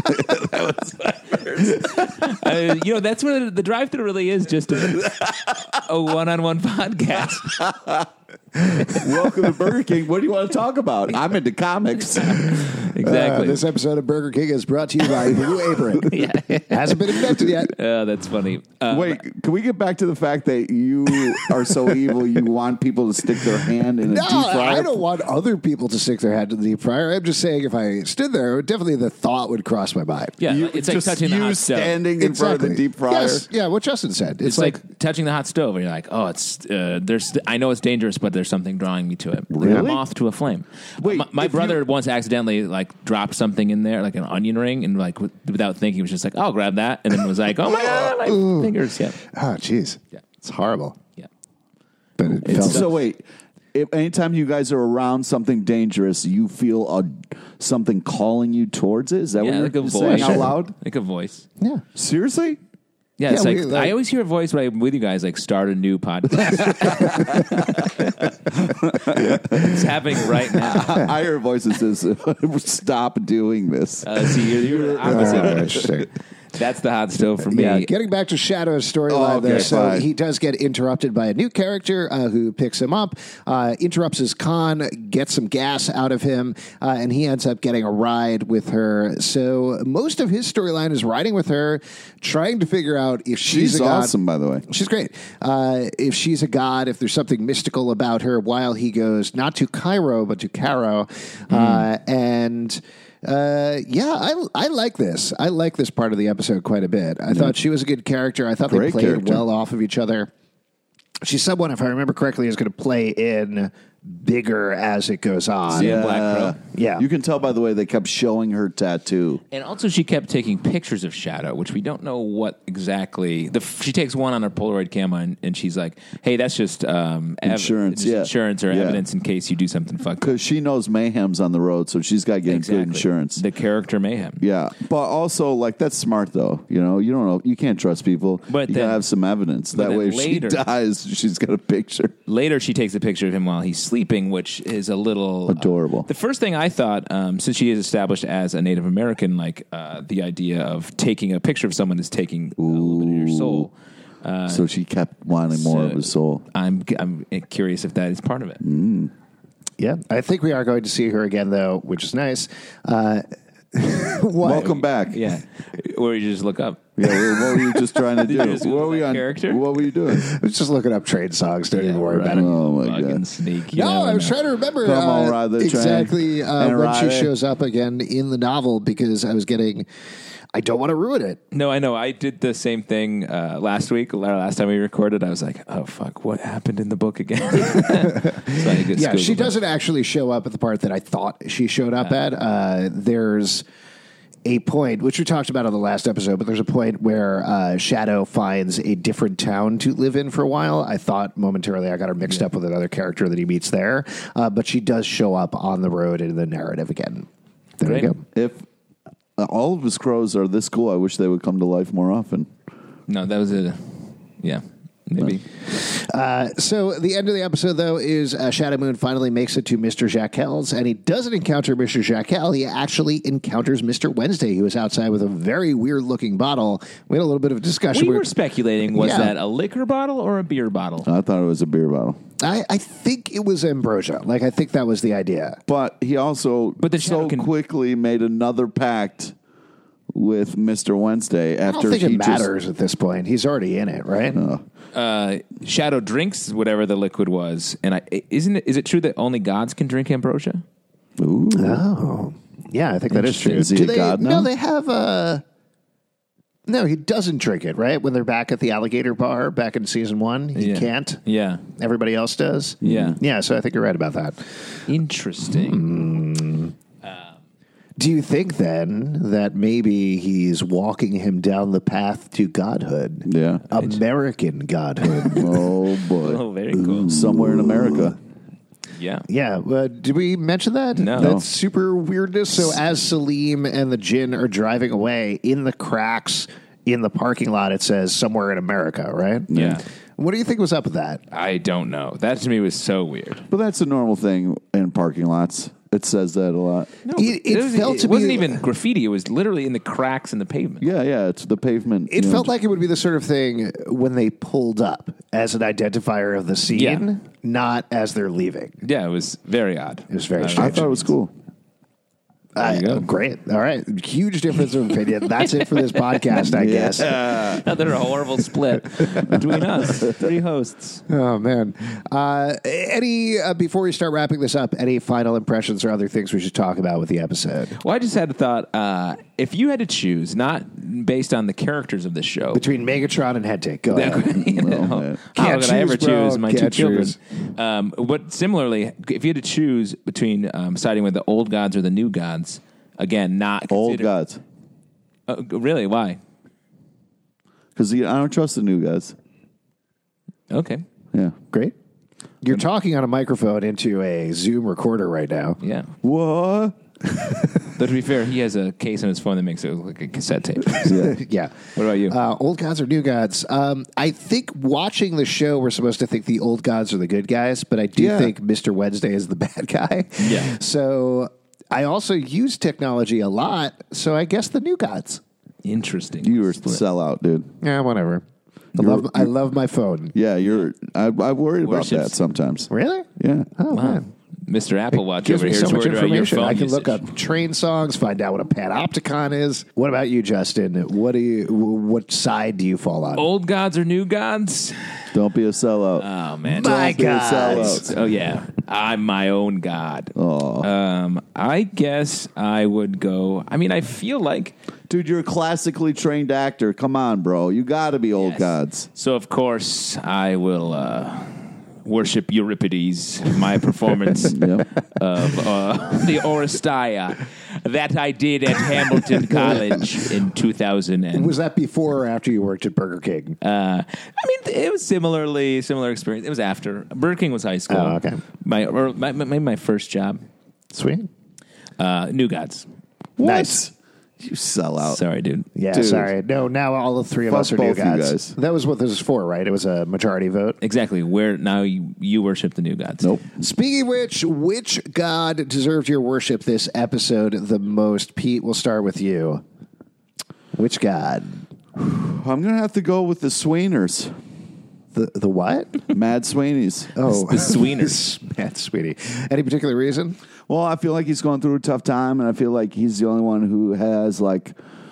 to? uh, you know, that's what the drive-through really is. Just a, a one-on-one podcast. Welcome to Burger King. What do you want to talk about? I'm into comics. Exactly. Uh, this episode of Burger King is brought to you by Blue Apron. yeah. Hasn't been invented yet. Uh, that's funny. Uh, Wait, can we get back to the fact that you are so evil you want people to stick their hand in a No, deep fryer? I don't want other people to stick their hand in the deep fryer. I'm just saying if I stood there, definitely the thought would cross my mind. yeah, You- it's like just touching the you hot stove. standing in front of the deep fryer. Yes, yeah, what Justin said. It's, like, touching the hot stove, and you're like, "Oh, it's uh, there's. I know it's dangerous, but there's something drawing me to it. Like a Really? moth to a flame." Wait, my, my if brother you- once accidentally like dropped something in there, like an onion ring, and like w- without thinking, was just like, "I'll grab that," and then was like, "Oh my god, my fingers!" Yeah, oh, jeez. Yeah. It's horrible. yeah. But it felt So wait, if anytime you guys are around something dangerous, you feel a something calling you towards it. Is that Yeah, what like a you're saying voice. out loud? Like a voice. yeah. Seriously? Yeah, it's Yeah, like, we, like- I always hear a voice when I'm with you guys, like start a new podcast. It's happening right now. I hear voices that says, "Stop doing this." Uh, see, you're, you're Oh, opposite. interesting. That's the hot stove for me. Yeah, getting back to Shadow's storyline Oh, okay, there. So fine. he does get interrupted by a new character uh, who picks him up, uh, interrupts his con, gets some gas out of him, uh, and he ends up getting a ride with her. So most of his storyline is riding with her, trying to figure out if she's, She's a god. awesome, by the way. She's great. Uh, if she's a god, if there's something mystical about her, while he goes not to Cairo but to Caro, uh, and. Uh, yeah, I I like this. I like this part of the episode quite a bit. I thought she was a good character. I thought they Great played character. well off of each other. She's someone, if I remember correctly, is going to play in bigger as it goes on. Yeah. Black Crow. Yeah. You can tell by the way they kept showing her tattoo. And also, she kept taking pictures of Shadow, which we don't know what exactly. The, she takes one on her Polaroid camera, and, and she's like, "Hey, that's just um, ev- Insurance, just yeah. insurance or Yeah. evidence in case you do something fucked up." Because she knows Mayhem's on the road, so she's got to get Exactly. good insurance. The character Mayhem. Yeah, but also like that's smart though. You know, you don't know, you can't trust people. But you then- gotta have some evidence. That then way, if later- she dies, she's got a picture. Later, she takes a picture of him while he's sleeping, which is a little Adorable. Uh, the first thing I thought, um, since she is established as a Native American, like uh, the idea of taking a picture of someone is taking a little bit of your soul. Uh, so she kept wanting more so of his soul. I'm I'm curious if that is part of it. Yeah. I think we are going to see her again, though, which is nice. Uh, what? Welcome back. Yeah, or you just look up. Yeah, what, what were you just trying to Did do? you just What go were to we that on? character? What were you doing? I was just looking up train songs. Don't even worry about it. Oh, my Fucking God. sneak. You No, never I was know. trying to remember Come on, uh, ride the train exactly uh, and when she ride it. shows up again in the novel because I was getting. I don't want to ruin it. No, I know. I did the same thing uh, last week. or Last time we recorded, I was like, "Oh fuck, what happened in the book again?" So I just Yeah, she Googled it. doesn't actually show up at the part that I thought she showed up at. Uh, there's a point, which we talked about on the last episode, but there's a point where uh, Shadow finds a different town to live in for a while. I thought momentarily I got her mixed up with another character that he meets there, uh, but she does show up on the road in the narrative again. There Great. we go. If uh, all of his crows are this cool, I wish they would come to life more often. No, that was a yeah, maybe. Uh, so the end of the episode, though, is uh, Shadow Moon finally makes it to Mister Jacquel's, and he doesn't encounter Mister Jacquel. He actually encounters Mister Wednesday, who is outside with a very weird-looking bottle. We had a little bit of a discussion. We where- were speculating: was Yeah. that a liquor bottle or a beer bottle? I thought it was a beer bottle. I, I think it was ambrosia. Like, I think that was the idea. But he also But the so Shadow can- quickly made another pact with Mister Wednesday I after don't think he it just- matters at this point. He's already in it, right? Uh, Shadow drinks whatever the liquid was, and I isn't it? Is it true that only gods can drink ambrosia? Ooh. Oh. Yeah, I think that is true. Is he Do a they, god now? No, they have a... No, he doesn't drink it, right? When they're back at the alligator bar back in season one, he Yeah. can't. Yeah, Everybody else does. Yeah. Yeah, so I think you're right about that. interesting. Do you think then that maybe he's walking him down the path to godhood? Yeah. American godhood. Oh boy. Oh, very cool. Somewhere in America. Yeah, Yeah, uh, did we mention that? No. That's super weirdness. So as Salim and the Jinn are driving away, in the cracks in the parking lot, it says somewhere in America, right? yeah. What do you think was up with that? I don't know. That to me was so weird. But that's a normal thing in parking lots. It says that a lot. No, It- it was, felt it to wasn't me- even graffiti. It was literally in the cracks in the pavement. Yeah, yeah, it's the pavement. It you know. felt like it would be the sort of thing when they pulled up as an identifier of the scene, Yeah. not as they're leaving. Yeah, it was very odd. It was very Uh, I strange. thought it was cool. Uh, you go. Great. All right. Huge difference of opinion. That's it for this podcast, I guess. Not that a horrible split between us, three hosts. Oh, man. Uh, any, uh, before we start wrapping this up, any final impressions or other things we should talk about with the episode? Well, I just had a thought. Uh, if you had to choose, not based on the characters of the show, Between Megatron and Headtake. Go ahead. you know, Well, man. how Can't could I ever choose, bro. choose my Can't two children? choose. Um, but similarly, if you had to choose between um, siding with the old gods or the new gods, again, not Old consider- gods. Uh, really? Why? Because I don't trust the new guys. Okay. Yeah. Great. You're talking on a microphone into a Zoom recorder right now. Yeah. What? Though to be fair, he has a case on his phone that makes it look like a cassette tape. Yeah. Yeah. What about you? Uh, old gods or new gods? Um, I think watching the show, we're supposed to think the old gods are the good guys, but I do Yeah. think Mister Wednesday is the bad guy. Yeah. So I also use technology a lot, so I guess the new gods. Interesting. You were split. sellout, dude. Yeah, whatever. I You're- love, I love my phone. Yeah, you're. I, I worry about Worships. that sometimes. Really? Yeah. Oh, Wow. man. Mister Apple Watch Gives over me here so is much worried about your information. phone I can usage. look up train songs, find out what a Panopticon is. What about you, Justin? What do you? What side do you fall on? Old gods or new gods? Don't be a sellout. Oh man. My Don't be a gods. sellout. Oh yeah, I'm my own god. Oh. Um, I guess I would go. I mean, I feel like Dude, you're a classically trained actor. Come on, bro. You got to be old Yes. gods. so. Of course, I will. Uh, worship Euripides, my performance Yep. of uh, the Oresteia that I did at Hamilton College in two thousand. And, Was that before or after you worked at Burger King? uh, I mean, it was similarly similar experience. It was after Burger King was high school. Oh, okay. My or my, my my first job, Sweet. uh, New Gods. Nice. You sell out. Sorry, dude. Yeah, Dude. sorry. No, now all the three of Fuck us are new both you gods. guys. That was what this was for, right? It was a majority vote. Exactly. Where now you, you worship the New Gods. Nope. Speaking of which, which god deserved your worship this episode the most? Pete, we'll start with you. Which god? I'm going to have to go with the Sweeners. The the what? Mad Sweeneys. Oh, The Sweeners. Man, sweetie. Any particular reason? Well, I feel like he's going through a tough time, and I feel like he's the only one who has, like,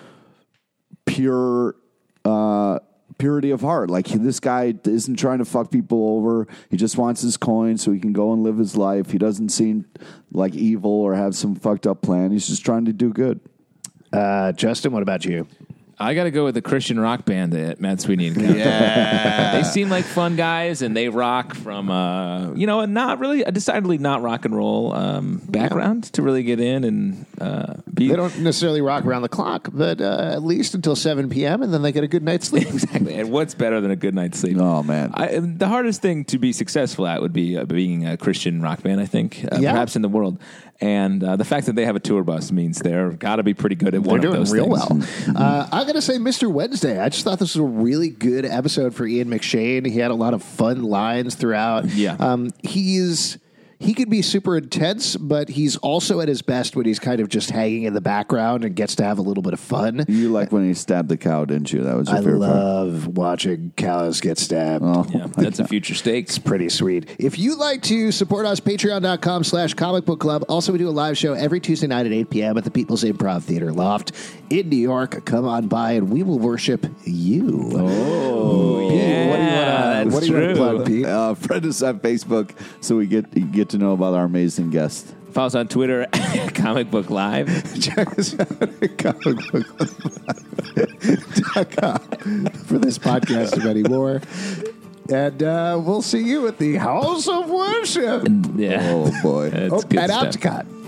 pure uh, purity of heart. Like, he, this guy isn't trying to fuck people over. He just wants his coin so he can go and live his life. He doesn't seem like evil or have some fucked up plan. He's just trying to do good. Uh, Justin, what about you? I got to go with the Christian rock band at Matt Sweeney and Company. Yeah. They seem like fun guys, and they rock from, uh, you know, a not really, a decidedly not rock and roll um, background to really get in and uh, be. They don't necessarily rock around the clock, but uh, at least until seven p.m., and then they get a good night's sleep. Exactly. And what's better than a good night's sleep? Oh, man. I, the hardest thing to be successful at would be uh, being a Christian rock band, I think, uh, Yeah. perhaps in the world. And uh, the fact that they have a tour bus means they're got to be pretty good at They're one doing of those real things. well. Uh, I'm going to say Mister Wednesday. I just thought this was a really good episode for Ian McShane. He had a lot of fun lines throughout. Yeah. Um, he's... He could be super intense, but he's also at his best when he's kind of just hanging in the background and gets to have a little bit of fun. You like when he stabbed the cow, didn't you? That was your I favorite part. love watching cows get stabbed. Oh, Yeah, that's a future stake. It's pretty sweet. If you'd like to support us, patreon.com slash comic book club. Also, we do a live show every Tuesday night at eight p.m. at the People's Improv Theater Loft in New York. Come on by and we will worship you. Oh, Pete, yeah, what do you want to that's what do you want to true. plug, Pete? Uh, friend us on Facebook so we get get to know about our amazing guest. Follow us on Twitter at Comic Book Live. Check us out at comic book dot com for this podcast and many more. And uh, we'll see you at the House of Worship. Yeah. Oh, boy. That's Oh, good at stuff. Opticon.